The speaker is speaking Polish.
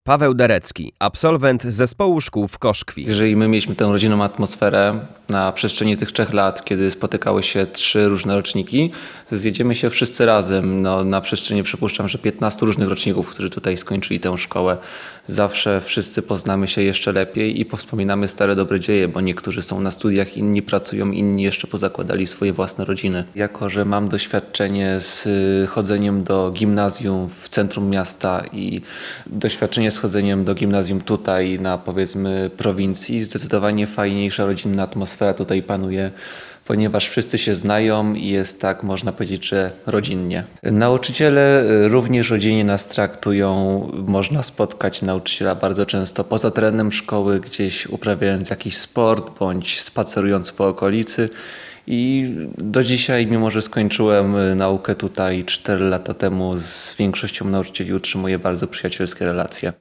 Paweł Derecki, absolwent zespołu szkół w Koszkwi. Jeżeli my mieliśmy tę rodzinną atmosferę na przestrzeni tych 3 lat, kiedy spotykały się 3 różne roczniki, zjedziemy się wszyscy razem. Na przestrzeni przypuszczam, że 15 różnych roczników, którzy tutaj skończyli tę szkołę. Zawsze wszyscy poznamy się jeszcze lepiej i powspominamy stare dobre dzieje, bo niektórzy są na studiach, inni pracują, inni jeszcze pozakładali swoje własne rodziny. Jako że mam doświadczenie z chodzeniem do gimnazjum w centrum miasta i doświadczenie z chodzeniem do gimnazjum tutaj na, powiedzmy, prowincji, zdecydowanie fajniejsza rodzinna atmosfera tutaj panuje, ponieważ wszyscy się znają i jest tak, można powiedzieć, że rodzinnie. Nauczyciele również rodzinnie nas traktują. Można spotkać nauczyciela bardzo często poza terenem szkoły, gdzieś uprawiając jakiś sport bądź spacerując po okolicy. I do dzisiaj, mimo że skończyłem naukę tutaj 4 lata temu, z większością nauczycieli utrzymuję bardzo przyjacielskie relacje.